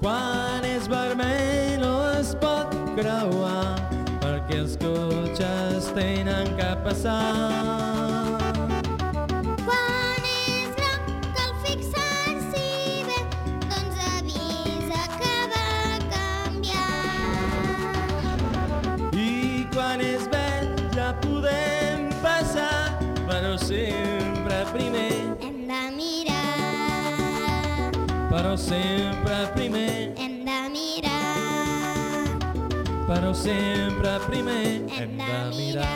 Quan és vermell no es pot creuar perquè els cotxes tenen que passar. Quan és groc cal fixar-s'hi bé, doncs avisa que va a canviar. I quan és verd ja podem passar, però sempre primer, Hem de mirar, però sempre primer, hem de mirar, però sempre primer hem de mirar.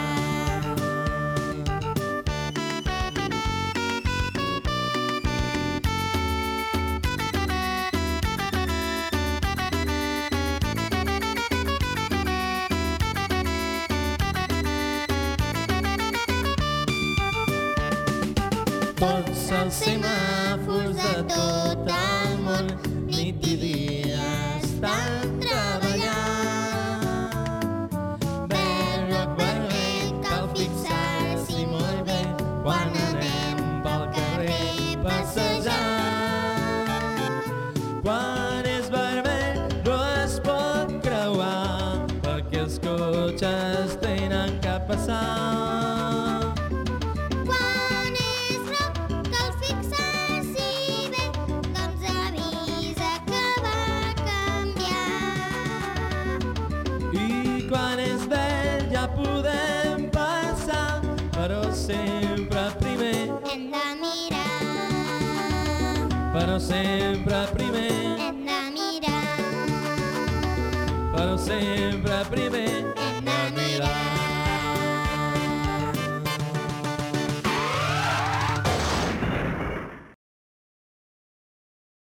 Tots els semàfors de tot el món, nit i dia estan treballant. Verd, groc, vermell, cal fixar-s'hi molt bé quan anem pel carrer passejant. Quan és vermell no es pot creuar perquè els cotxes tenen que passar. Quan és groc cal fixar-s'hi bé, doncs avisa que va a canviar. I quan és verd ja podem passar, però sempre primer, Hem de mirar, però sempre primer, hem de mirar, però sempre primer.